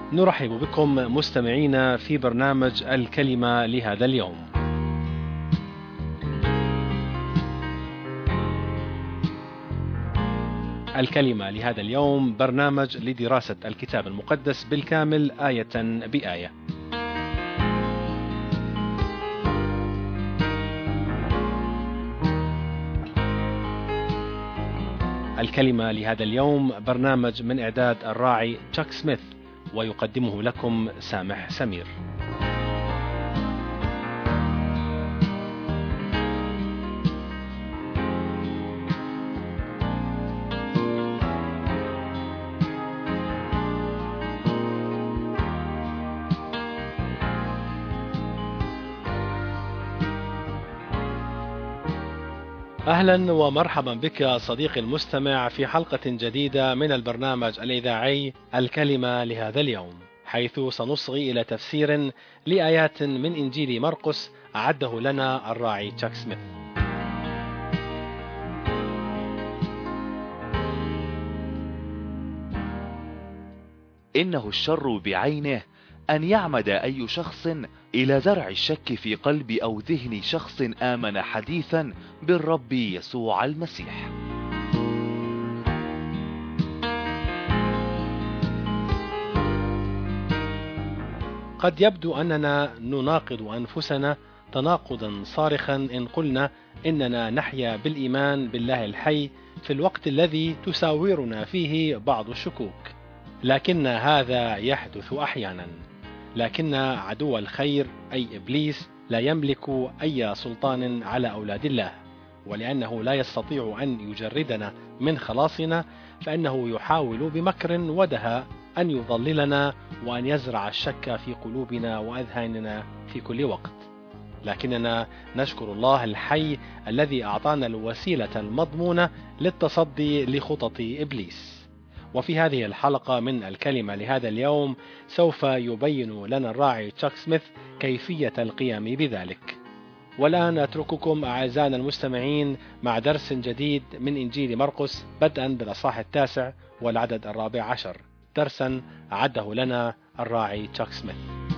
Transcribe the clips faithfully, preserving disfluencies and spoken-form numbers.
نرحب بكم مستمعينا في برنامج الكلمة لهذا اليوم. الكلمة لهذا اليوم برنامج لدراسة الكتاب المقدس بالكامل آية بآية. الكلمة لهذا اليوم برنامج من إعداد الراعي تشاك سميث، ويقدمه لكم سامح سمير. أهلا ومرحبا بك صديقي المستمع في حلقة جديدة من البرنامج الإذاعي الكلمة لهذا اليوم، حيث سنصغي إلى تفسير لآيات من إنجيل مرقس أعده لنا الراعي تشاك سميث. إنه الشر بعينه أن يعمد أي شخص إلى زرع الشك في قلب أو ذهن شخص آمن حديثا بالرب يسوع المسيح. قد يبدو أننا نناقض أنفسنا تناقضا صارخا إن قلنا إننا نحيا بالإيمان بالله الحي في الوقت الذي تساورنا فيه بعض الشكوك، لكن هذا يحدث أحيانا. لكن عدو الخير أي إبليس لا يملك أي سلطان على أولاد الله، ولأنه لا يستطيع أن يجردنا من خلاصنا، فإنه يحاول بمكر ودهاء أن يضللنا وأن يزرع الشك في قلوبنا وأذهاننا في كل وقت. لكننا نشكر الله الحي الذي أعطانا الوسيلة المضمونة للتصدي لخطط إبليس. وفي هذه الحلقة من الكلمة لهذا اليوم سوف يبين لنا الراعي تشاك سميث كيفية القيام بذلك. والآن أترككم أعزائنا المستمعين مع درس جديد من إنجيل مرقس، بدءا بالأصحاح التاسع والعدد الرابع عشر، درسا أعده لنا الراعي تشاك سميث.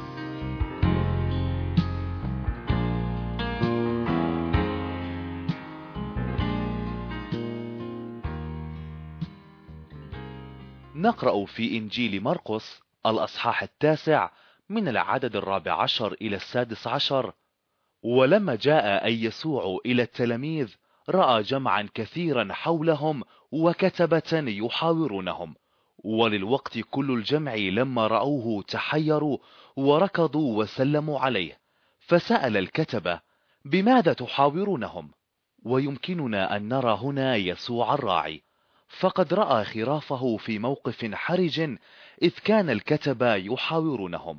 نقرأ في إنجيل مرقس الأصحاح التاسع من العدد الرابع عشر إلى السادس عشر. ولما جاء أي يسوع إلى التلاميذ رأى جمعا كثيرا حولهم وكتبة يحاورونهم، وللوقت كل الجمع لما رأوه تحيروا وركضوا وسلموا عليه، فسأل الكتبة: بماذا تحاورونهم؟ ويمكننا أن نرى هنا يسوع الراعي، فقد رأى خرافه في موقف حرج إذ كان الكتبة يحاورونهم.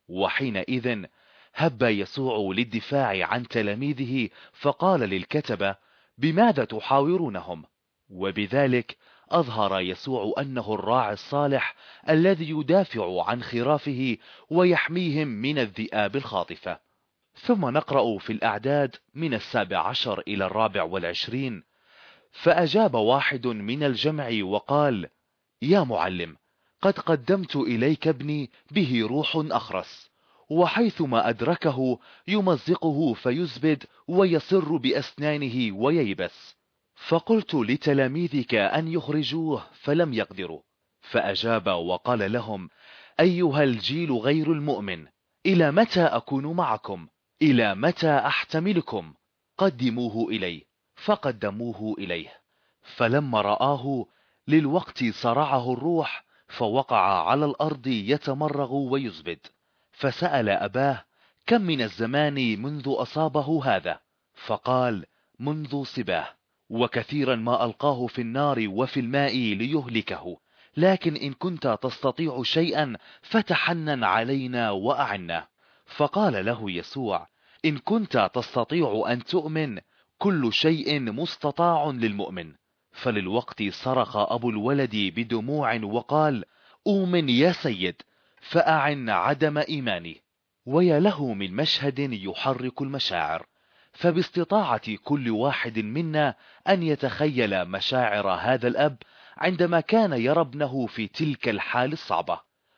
وحينئذ هب يسوع للدفاع عن تلاميذه فقال للكتبة: بماذا تحاورونهم؟ وبذلك أظهر يسوع أنه الراعي الصالح الذي يدافع عن خرافه ويحميهم من الذئاب الخاطفة. ثم نقرأ في الأعداد من السابع عشر إلى الرابع والعشرين: فأجاب واحد من الجمع وقال: يا معلم، قد قدمت إليك ابني به روح أخرس، وحيثما أدركه يمزقه فيزبد ويصر بأسنانه وييبس، فقلت لتلاميذك أن يخرجوه فلم يقدروا. فأجاب وقال لهم: أيها الجيل غير المؤمن، إلى متى أكون معكم؟ إلى متى أحتملكم؟ قدموه إلي. فقدموه إليه. فلما رآه للوقت صرعه الروح، فوقع على الأرض يتمرغ ويزبد. فسأل أباه: كم من الزمان منذ أصابه هذا؟ فقال: منذ صباه، وكثيرا ما ألقاه في النار وفي الماء ليهلكه، لكن إن كنت تستطيع شيئا فتحنن علينا وأعنا. فقال له يسوع: إن كنت تستطيع أن تؤمن، كل شيء مستطاع للمؤمن. فللوقت صرخ أبو الولد بدموع وقال: أؤمن يا سيد، فأعن عدم إيماني. ويا له من مشهد يحرك المشاعر، فباستطاعة كل واحد منا أن يتخيل مشاعر هذا الأب عندما كان يرى ابنه في تلك الحال الصعبة.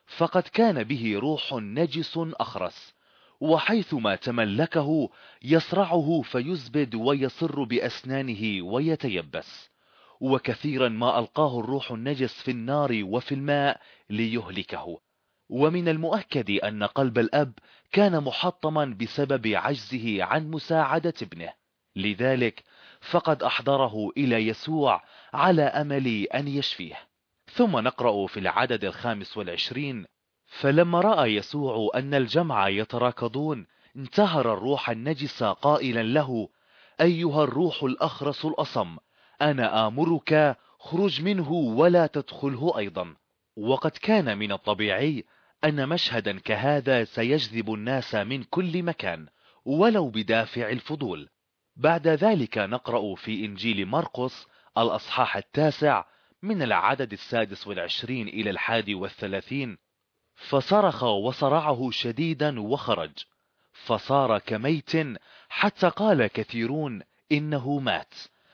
فقد كان به روح نجس أخرس، وحيثما تملكه يصرعه فيزبد ويصر بأسنانه ويتيبس. وكثيرا ما ألقاه الروح النجس في النار وفي الماء ليهلكه. ومن المؤكد أن قلب الأب كان محطما بسبب عجزه عن مساعدة ابنه، لذلك فقد أحضره إلى يسوع على أمل أن يشفيه. ثم نقرأ في العدد الخامس والعشرين: فلما رأى يسوع أن الجمع يتراكضون انتهر الروح النجس قائلا له: أيها الروح الأخرس الأصم، أنا آمرك خرج منه ولا تدخله أيضا. وقد كان من الطبيعي أن مشهدا كهذا سيجذب الناس من كل مكان ولو بدافع الفضول. بعد ذلك نقرأ في إنجيل مرقس الأصحاح التاسع من العدد السادس والعشرين إلى الحادي والثلاثين: فصرخ وصرعه شديدا وخرج، فصار كميت، حتى قال كثيرون إنه مات.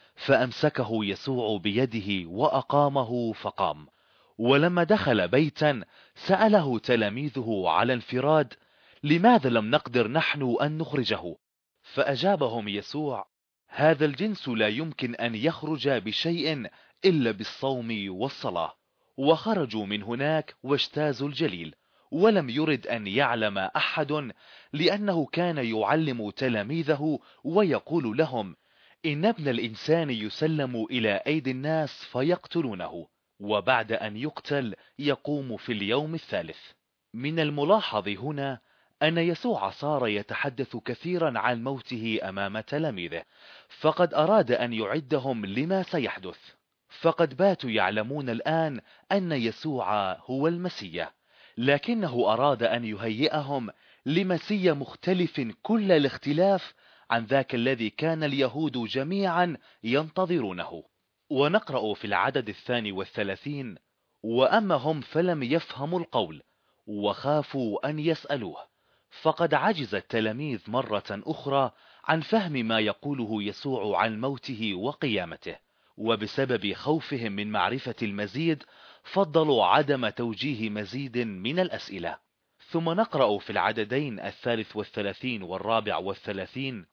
فأمسكه يسوع بيده وأقامه فقام. ولما دخل بيتا سأله تلاميذه على انفراد: لماذا لم نقدر نحن أن نخرجه؟ فأجابهم يسوع: هذا الجنس لا يمكن أن يخرج بشيء إلا بالصوم والصلاة. وخرجوا من هناك واجتازوا الجليل، ولم يرد أن يعلم أحد، لأنه كان يعلم تلاميذه ويقول لهم: إن ابن الإنسان يسلم إلى أيدي الناس فيقتلونه، وبعد أن يقتل يقوم في اليوم الثالث. من الملاحظ هنا أن يسوع صار يتحدث كثيرا عن موته أمام تلاميذه، فقد أراد أن يعدهم لما سيحدث. فقد باتوا يعلمون الآن أن يسوع هو المسيح، لكنه أراد أن يهيئهم لمسيح مختلف كل الاختلاف عن ذاك الذي كان اليهود جميعا ينتظرونه. ونقرأ في العدد الثاني والثلاثين: وأما هم فلم يفهموا القول وخافوا أن يسألوه. فقد عجز التلاميذ مرة أخرى عن فهم ما يقوله يسوع عن موته وقيامته، وبسبب خوفهم من معرفة المزيد فضلوا عدم توجيه مزيد من الأسئلة. ثم نقرأ في العددين الثالث والثلاثين والرابع والثلاثين: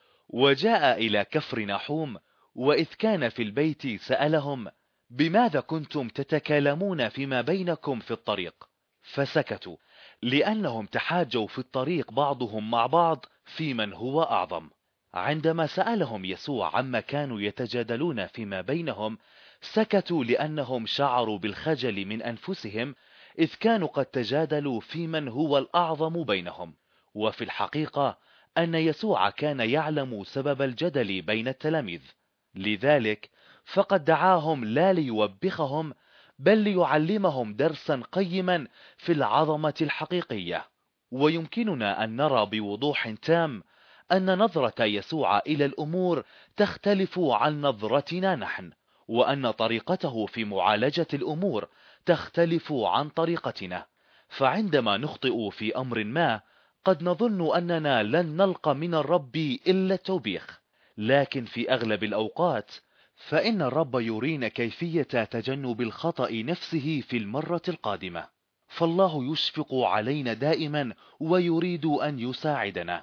وجاء إلى كفر نحوم، وإذ كان في البيت سألهم: بماذا كنتم تتكلمون فيما بينكم في الطريق؟ فسكتوا، لأنهم تحاجوا في الطريق بعضهم مع بعض في من هو أعظم. عندما سألهم يسوع عما كانوا يتجادلون فيما بينهم، سكتوا لأنهم شعروا بالخجل من أنفسهم، إذ كانوا قد تجادلوا في من هو الأعظم بينهم. وفي الحقيقة أن يسوع كان يعلم سبب الجدل بين التلاميذ، لذلك فقد دعاهم لا ليوبخهم بل ليعلمهم درسا قيما في العظمة الحقيقية. ويمكننا أن نرى بوضوح تام أن نظرة يسوع إلى الأمور تختلف عن نظرتنا نحن، وأن طريقته في معالجة الأمور تختلف عن طريقتنا. فعندما نخطئ في أمر ما قد نظن أننا لن نلقى من الرب إلا التوبيخ، لكن في أغلب الأوقات فإن الرب يرينا كيفية تجنب الخطأ نفسه في المرة القادمة. فالله يشفق علينا دائما ويريد أن يساعدنا.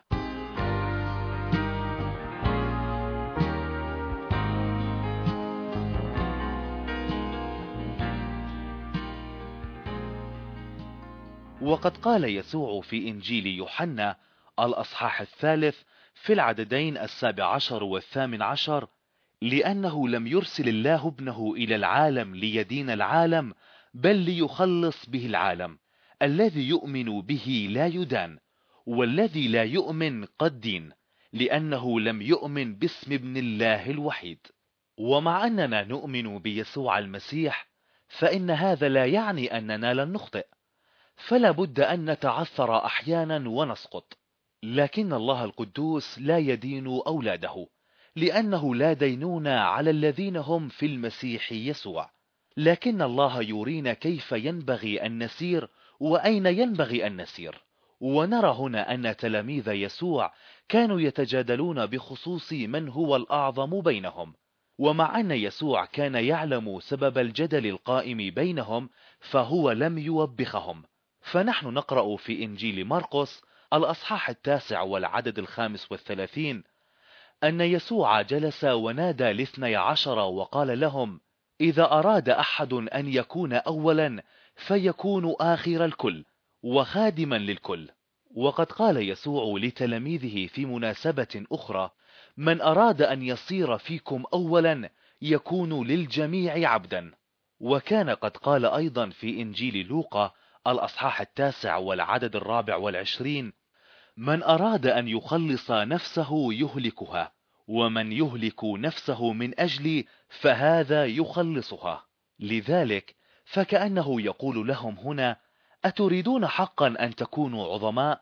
وقد قال يسوع في إنجيل يوحنا الأصحاح الثالث في العددين السابع عشر والثامن عشر: لأنه لم يرسل الله ابنه إلى العالم ليدين العالم، بل ليخلص به العالم. الذي يؤمن به لا يدان، والذي لا يؤمن قد دين، لأنه لم يؤمن باسم ابن الله الوحيد. ومع أننا نؤمن بيسوع المسيح، فإن هذا لا يعني أننا لن نخطئ، فلا بد أن نتعثر أحيانا ونسقط. لكن الله القدوس لا يدين أولاده، لأنه لا دينون على الذين هم في المسيح يسوع. لكن الله يرينا كيف ينبغي أن نسير وأين ينبغي أن نسير. ونرى هنا أن تلاميذ يسوع كانوا يتجادلون بخصوص من هو الأعظم بينهم، ومع أن يسوع كان يعلم سبب الجدل القائم بينهم فهو لم يوبخهم، فنحن نقرأ في إنجيل مرقس الأصحاح التاسع والعدد الخامس والثلاثين أن يسوع جلس ونادى الاثني عشر وقال لهم: إذا أراد أحد أن يكون أولا فيكون آخر الكل وخادما للكل. وقد قال يسوع لتلاميذه في مناسبة أخرى: من أراد أن يصير فيكم أولا يكون للجميع عبدا. وكان قد قال أيضا في إنجيل لوقا الأصحاح التاسع والعدد الرابع والعشرين: من أراد أن يخلص نفسه يهلكها، ومن يهلك نفسه من أجلي فهذا يخلصها. لذلك فكأنه يقول لهم هنا: أتريدون حقا أن تكونوا عظماء؟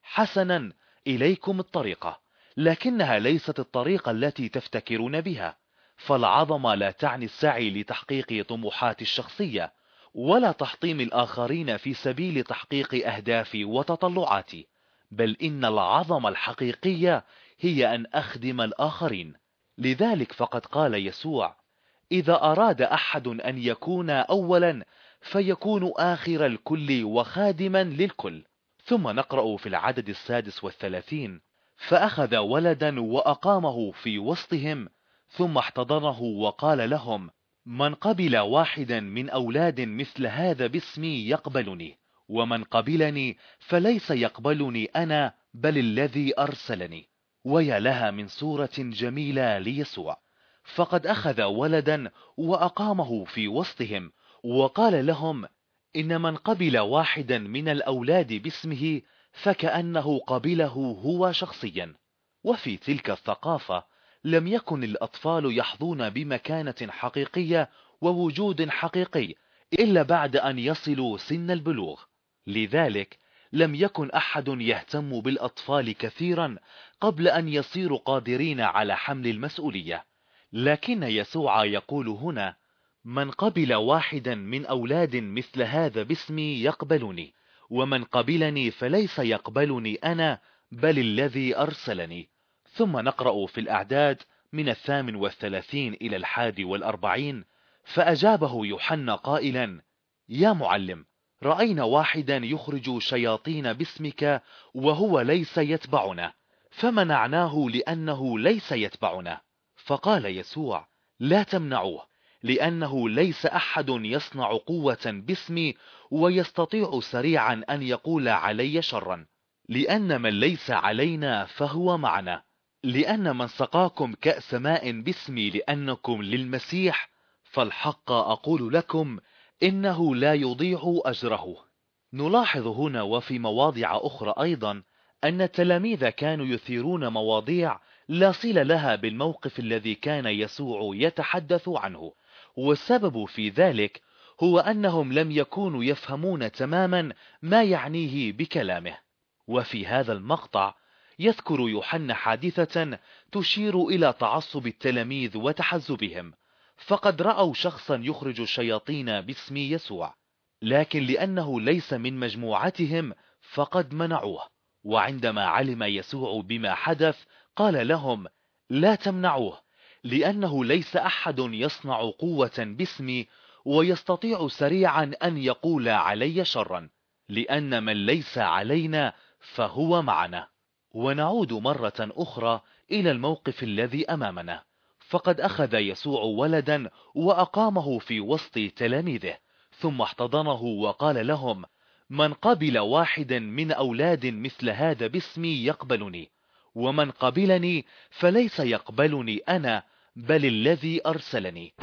حسنا، إليكم الطريقة، لكنها ليست الطريقة التي تفتكرون بها. فالعظمة لا تعني السعي لتحقيق طموحات الشخصية، ولا تحطيم الآخرين في سبيل تحقيق أهدافي وتطلعاتي، بل إن العظمة الحقيقية هي أن أخدم الآخرين. لذلك فقد قال يسوع: إذا أراد أحد أن يكون أولا فيكون آخر الكل وخادما للكل. ثم نقرأ في العدد السادس والثلاثين: فأخذ ولدا وأقامه في وسطهم، ثم احتضنه وقال لهم: من قبل واحدا من أولاد مثل هذا باسمي يقبلني، ومن قبلني فليس يقبلني أنا بل الذي أرسلني. ويا لها من صورة جميلة ليسوع، فقد أخذ ولدا وأقامه في وسطهم وقال لهم: إن من قبل واحدا من الأولاد باسمه فكأنه قبله هو شخصيا. وفي تلك الثقافة لم يكن الأطفال يحظون بمكانة حقيقية ووجود حقيقي إلا بعد أن يصلوا سن البلوغ. لذلك لم يكن أحد يهتم بالأطفال كثيرا قبل أن يصيروا قادرين على حمل المسؤولية. لكن يسوع يقول هنا: من قبل واحدا من أولاد مثل هذا باسمي يقبلني، ومن قبلني فليس يقبلني أنا بل الذي أرسلني. ثم نقرأ في الأعداد من الثامن والثلاثين إلى الحادي والأربعين: فأجابه يوحنا قائلا: يا معلم، رأينا واحدا يخرج شياطين باسمك وهو ليس يتبعنا، فمنعناه لأنه ليس يتبعنا. فقال يسوع: لا تمنعوه، لأنه ليس أحد يصنع قوة باسمي ويستطيع سريعا أن يقول علي شرا، لأن من ليس علينا فهو معنا. لأن من سقاكم كأس ماء باسمي لأنكم للمسيح، فالحق أقول لكم إنه لا يضيع أجره. نلاحظ هنا وفي مواضع أخرى أيضا أن التلاميذ كانوا يثيرون مواضيع لا صلة لها بالموقف الذي كان يسوع يتحدث عنه، والسبب في ذلك هو أنهم لم يكونوا يفهمون تماما ما يعنيه بكلامه. وفي هذا المقطع يذكر يوحنا حادثة تشير إلى تعصب التلاميذ وتحزبهم، فقد رأوا شخصا يخرج الشياطين باسم يسوع، لكن لأنه ليس من مجموعتهم فقد منعوه. وعندما علم يسوع بما حدث قال لهم: لا تمنعوه، لأنه ليس أحد يصنع قوة باسمي ويستطيع سريعا أن يقول علي شرا، لأن من ليس علينا فهو معنا. ونعود مرة أخرى إلى الموقف الذي أمامنا، فقد أخذ يسوع ولدا وأقامه في وسط تلاميذه، ثم احتضنه وقال لهم: من قبل واحدا من أولاد مثل هذا باسمي يقبلني، ومن قبلني فليس يقبلني أنا بل الذي أرسلني.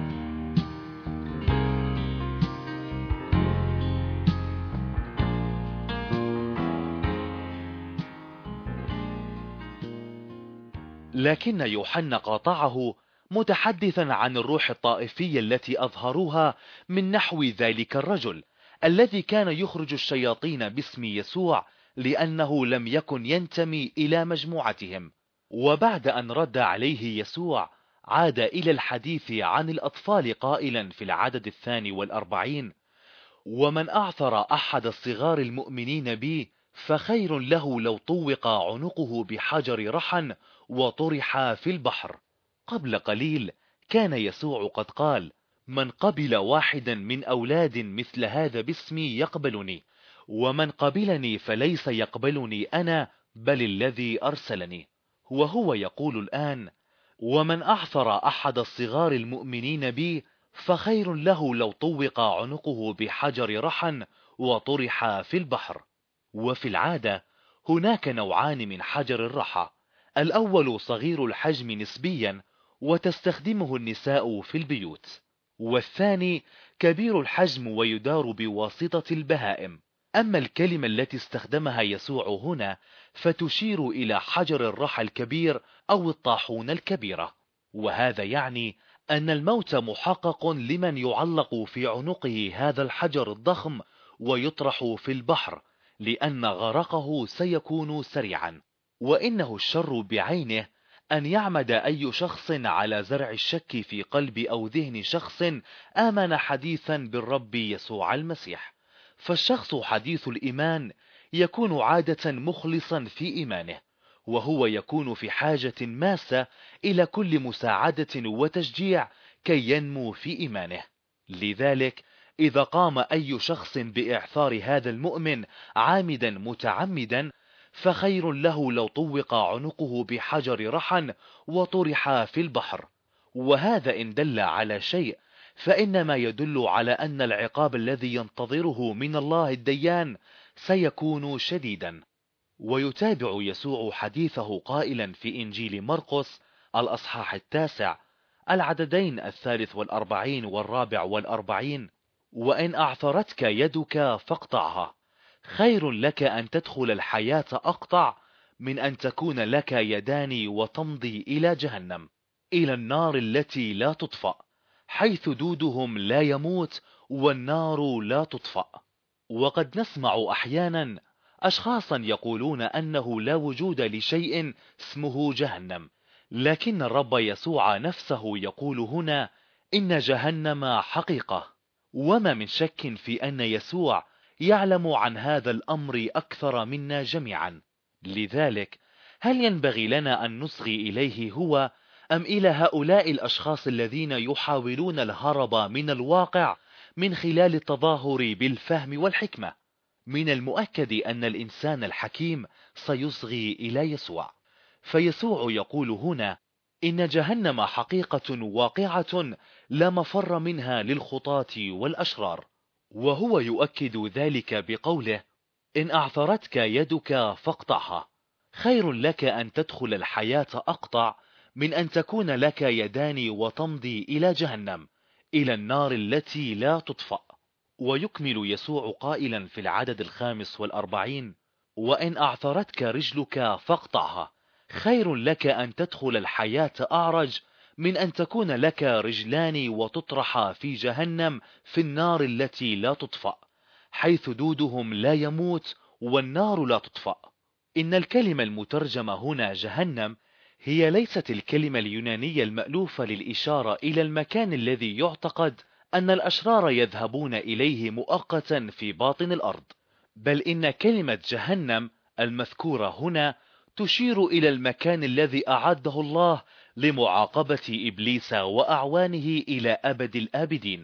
لكن يوحنا قاطعه متحدثا عن الروح الطائفية التي أظهروها من نحو ذلك الرجل الذي كان يخرج الشياطين باسم يسوع، لأنه لم يكن ينتمي إلى مجموعتهم. وبعد أن رد عليه يسوع عاد إلى الحديث عن الأطفال قائلا في العدد الثاني والأربعين: ومن أعثر أحد الصغار المؤمنين بي فخير له لو طوق عنقه بحجر رحى وطرح في البحر. قبل قليل كان يسوع قد قال: من قبل واحدا من أولاد مثل هذا باسمي يقبلني، ومن قبلني فليس يقبلني أنا بل الذي أرسلني. وهو يقول الآن: ومن أعثر أحد الصغار المؤمنين بي فخير له لو طوق عنقه بحجر رحى وطرح في البحر. وفي العادة هناك نوعان من حجر الرحى: الأول صغير الحجم نسبيا وتستخدمه النساء في البيوت، والثاني كبير الحجم ويدار بواسطة البهائم. أما الكلمة التي استخدمها يسوع هنا فتشير إلى حجر الرحى الكبير أو الطاحون الكبيرة، وهذا يعني أن الموت محقق لمن يعلق في عنقه هذا الحجر الضخم ويطرح في البحر، لأن غرقه سيكون سريعا. وإنه الشر بعينه أن يعمد أي شخص على زرع الشك في قلب أو ذهن شخص آمن حديثا بالرب يسوع المسيح. فالشخص حديث الإيمان يكون عادة مخلصا في إيمانه، وهو يكون في حاجة ماسة إلى كل مساعدة وتشجيع كي ينمو في إيمانه. لذلك إذا قام أي شخص بإعثار هذا المؤمن عامدا متعمدا فخير له لو طوق عنقه بحجر رحى وطرح في البحر. وهذا إن دل على شيء فإنما يدل على أن العقاب الذي ينتظره من الله الديان سيكون شديدا. ويتابع يسوع حديثه قائلا في إنجيل مرقس الأصحاح التاسع العددين الثالث والأربعين والرابع والأربعين: وإن أعثرتك يدك فاقطعها، خير لك أن تدخل الحياة أقطع من أن تكون لك يدان وتمضي إلى جهنم، إلى النار التي لا تطفأ، حيث دودهم لا يموت والنار لا تطفأ. وقد نسمع أحيانا أشخاصا يقولون أنه لا وجود لشيء اسمه جهنم، لكن الرب يسوع نفسه يقول هنا إن جهنم حقيقة. وما من شك في أن يسوع يعلم عن هذا الأمر أكثر منا جميعا. لذلك هل ينبغي لنا أن نصغي إليه هو أم إلى هؤلاء الأشخاص الذين يحاولون الهرب من الواقع من خلال التظاهر بالفهم والحكمة؟ من المؤكد أن الإنسان الحكيم سيصغي إلى يسوع. فيسوع يقول هنا إن جهنم حقيقة واقعة لا مفر منها للخطاة والأشرار. وهو يؤكد ذلك بقوله: إن أعثرتك يدك فاقطعها، خير لك أن تدخل الحياة أقطع من أن تكون لك يدان وتمضي إلى جهنم، إلى النار التي لا تطفأ. ويكمل يسوع قائلا في العدد الخامس والأربعين: وإن أعثرتك رجلك فاقطعها، خير لك أن تدخل الحياة أعرج من أن تكون لك رجلان وتطرح في جهنم في النار التي لا تطفأ، حيث دودهم لا يموت والنار لا تطفأ. إن الكلمة المترجمة هنا جهنم هي ليست الكلمة اليونانية المألوفة للإشارة إلى المكان الذي يعتقد أن الأشرار يذهبون إليه مؤقتا في باطن الأرض، بل إن كلمة جهنم المذكورة هنا تشير إلى المكان الذي أعده الله لمعاقبة إبليس وأعوانه إلى أبد الآبدين.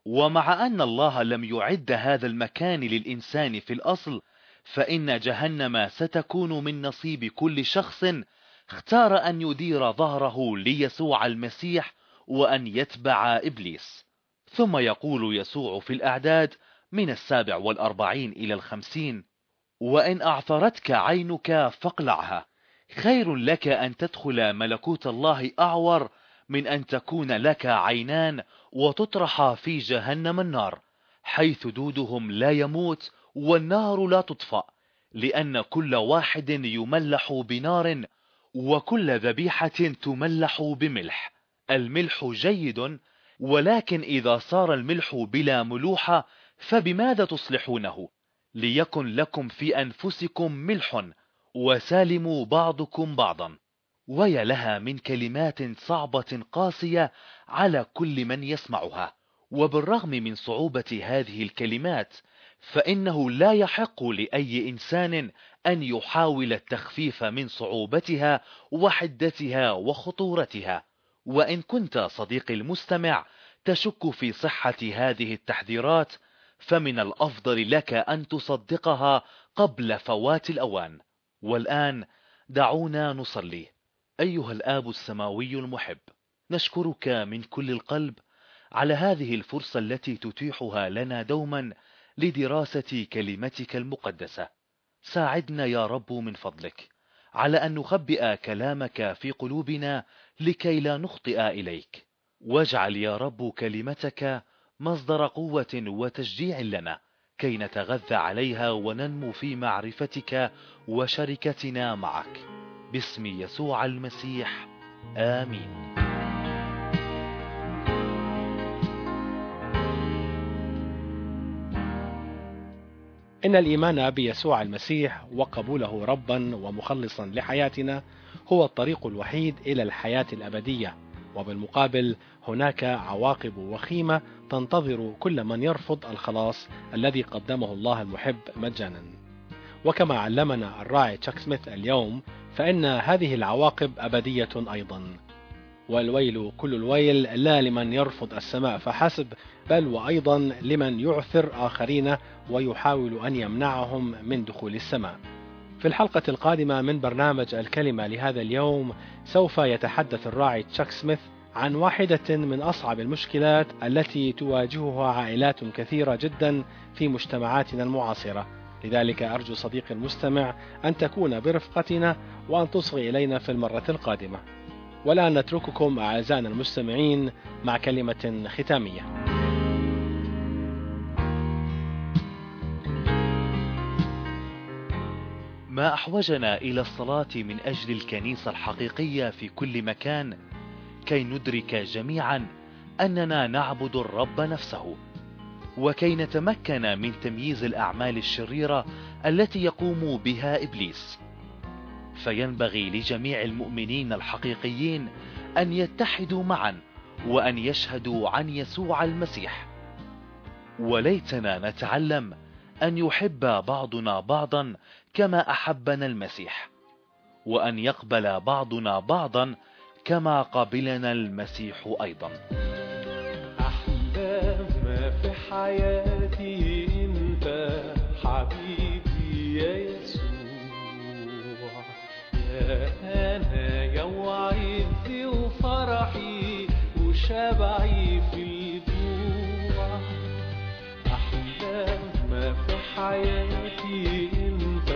ومع أن الله لم يعد هذا المكان للإنسان في الأصل، فإن جهنم ستكون من نصيب كل شخص اختار أن يدير ظهره ليسوع المسيح وأن يتبع إبليس. ثم يقول يسوع في الأعداد من السابع والأربعين إلى الخمسين: وإن أعثرتك عينك فاقلعها، خير لك أن تدخل ملكوت الله أعور من أن تكون لك عينان وتطرح في جهنم النار، حيث دودهم لا يموت والنار لا تطفأ، لأن كل واحد يملح بنار وكل ذبيحة تملح بملح. الملح جيد، ولكن إذا صار الملح بلا ملوحة فبماذا تصلحونه؟ ليكن لكم في أنفسكم ملح وسالموا بعضكم بعضا. ويا لها من كلمات صعبة قاسية على كل من يسمعها. وبالرغم من صعوبة هذه الكلمات فإنه لا يحق لأي إنسان أن يحاول التخفيف من صعوبتها وحدتها وخطورتها. وإن كنت صديقي المستمع تشك في صحة هذه التحذيرات، فمن الأفضل لك أن تصدقها قبل فوات الأوان. والآن دعونا نصلي. أيها الآب السماوي المحب، نشكرك من كل القلب على هذه الفرصة التي تتيحها لنا دوما لدراسة كلمتك المقدسة. ساعدنا يا رب من فضلك على أن نخبئ كلامك في قلوبنا لكي لا نخطئ إليك، واجعل يا رب كلمتك مصدر قوة وتشجيع لنا كي نتغذى عليها وننمو في معرفتك وشركتنا معك، باسم يسوع المسيح، آمين. إن الإيمان بيسوع المسيح وقبوله ربا ومخلصا لحياتنا هو الطريق الوحيد إلى الحياة الأبدية، وبالمقابل هناك عواقب وخيمة تنتظر كل من يرفض الخلاص الذي قدمه الله المحب مجانا. وكما علمنا الراعي تشاك سميث اليوم، فإن هذه العواقب أبدية أيضا. والويل كل الويل لا لمن يرفض السماء فحسب، بل وأيضا لمن يعثر آخرين ويحاول أن يمنعهم من دخول السماء. في الحلقة القادمة من برنامج الكلمة لهذا اليوم سوف يتحدث الراعي تشاك سميث عن واحدة من أصعب المشكلات التي تواجهها عائلات كثيرة جدا في مجتمعاتنا المعاصرة. لذلك أرجو صديقي المستمع أن تكون برفقتنا وأن تصغي إلينا في المرة القادمة. ولا نترككم أعزائنا المستمعين مع كلمة ختامية. ما أحوجنا إلى الصلاة من أجل الكنيسة الحقيقية في كل مكان كي ندرك جميعا أننا نعبد الرب نفسه، وكي نتمكن من تمييز الأعمال الشريرة التي يقوم بها إبليس. فينبغي لجميع المؤمنين الحقيقيين أن يتحدوا معا وأن يشهدوا عن يسوع المسيح. وليتنا نتعلم أن يحب بعضنا بعضا كما أحبنا المسيح، وأن يقبل بعضنا بعضا كما قبلنا المسيح أيضا. أحلى ما في حياتي أنت حبيبي يا يسوع، يا أنا يا وعزي وفرحي وشبعي في الجوع. أحلى ما في حياتي أنت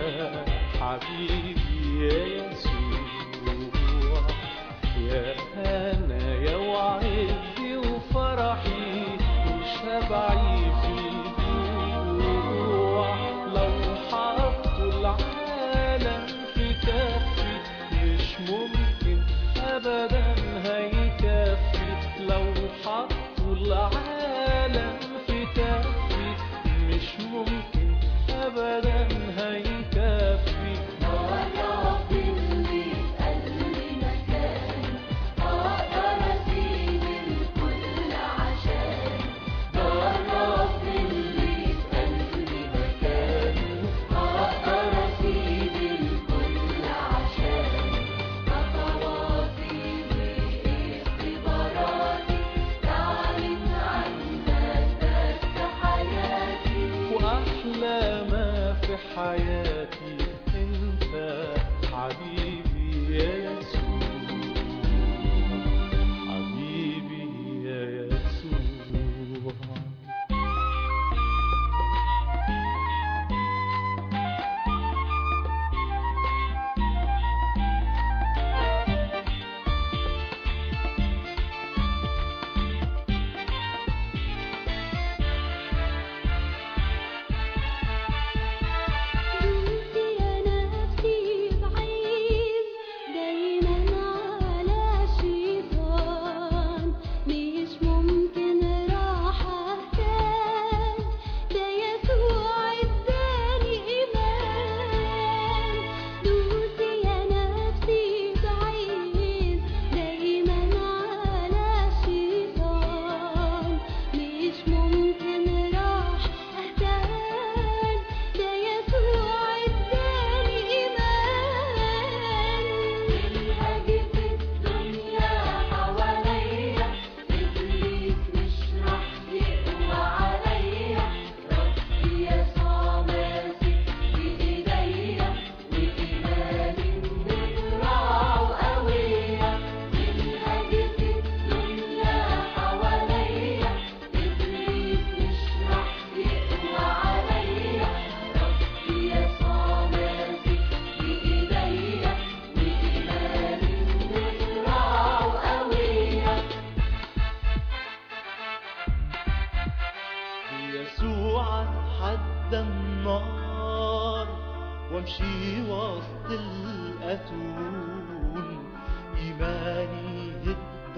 حبيبي يا يسوع، يا أنا يا وعزي وفرحي وشبعي في الجوع. لو حطوا العالم في كفي مش ممكن أبدا هيكفي. لو حطوا العالم في كفي مش ممكن أبدا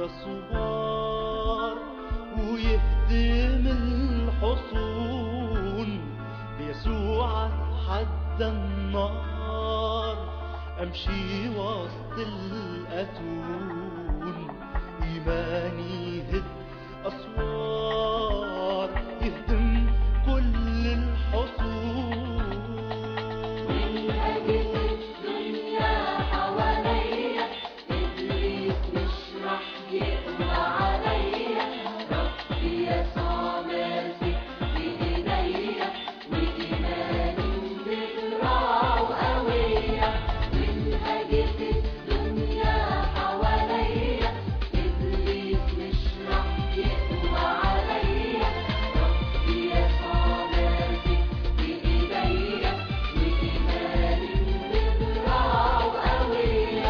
الأسوار ويهدم الحصون، بيسوع أتحدى النار، أمشي وسط الأتون، إيماني يهد أسوار، يهدم كل الحصون. من أجل الدنيا حواليا إبليس مش رح يقوى عليا، ربي يسوع ماسك بإيديا وإيماني بذراعه قوية. من أجل الدنيا حواليا إبليس مش رح يقوى عليا، ربي يسوع ماسك بإيديا وإيماني بذراعه قوية.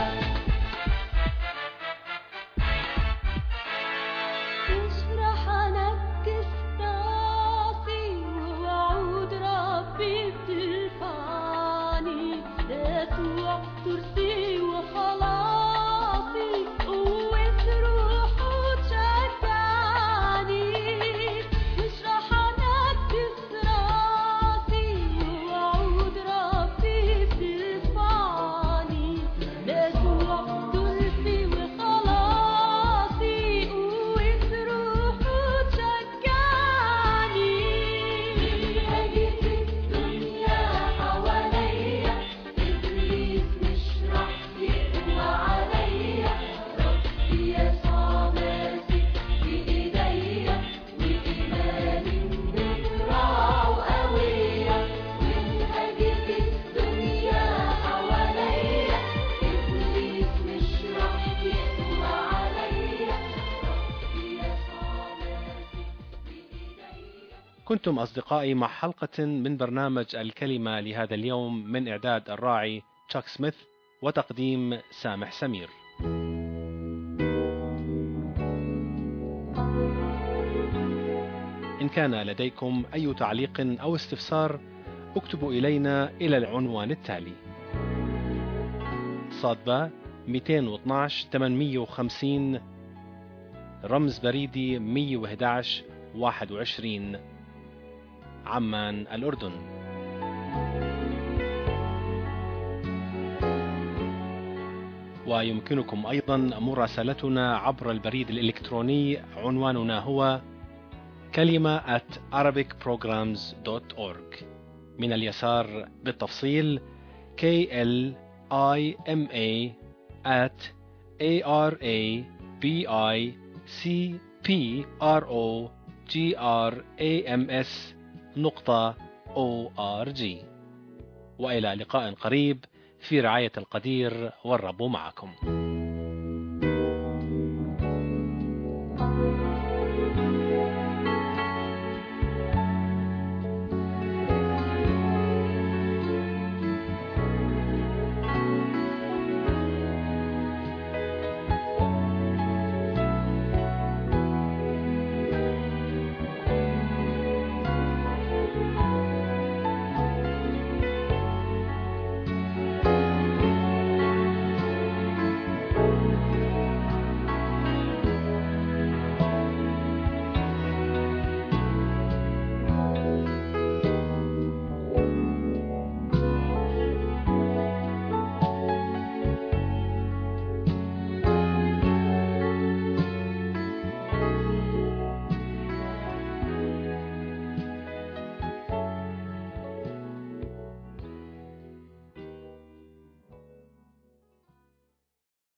مش رح أنكس راسي ووعود ربي بترفعني، يسوع ترسي وخلاصي قوة روحه تشجعني. مش رح أنكس راسي ووعود ربي بترفعني، يسوع ترسي وخلاصي قوة روحه تشجعني. من أجل الدنيا حواليا إبليس مش رح يقوى عليا، ربي يسوع ماسك بإيديا وإيماني بذراعه قوية. من أجل الدنيا حواليا إبليس مش رح يقوى عليا، ربي يسوع ماسك بإيديا. كنتم أصدقائي مع حلقة من برنامج الكلمة لهذا اليوم، من إعداد الراعي تشاك سميث وتقديم سامح سمير. إن كان لديكم أي تعليق أو استفسار اكتبوا إلينا إلى العنوان التالي: صادبة مئتين واثناشر ثمانمئة وخمسين، رمز بريدي مئة وأحد عشر واحد وعشرين، عمان الأردن. ويمكنكم أيضا مراسلتنا عبر البريد الإلكتروني، عنواننا هو كلمة at arabic programs dot org. من اليسار بالتفصيل K L I M A at A R A B I C P R O G R A M S نقطة O R G. وإلى لقاء قريب في رعاية القدير، والرب معكم.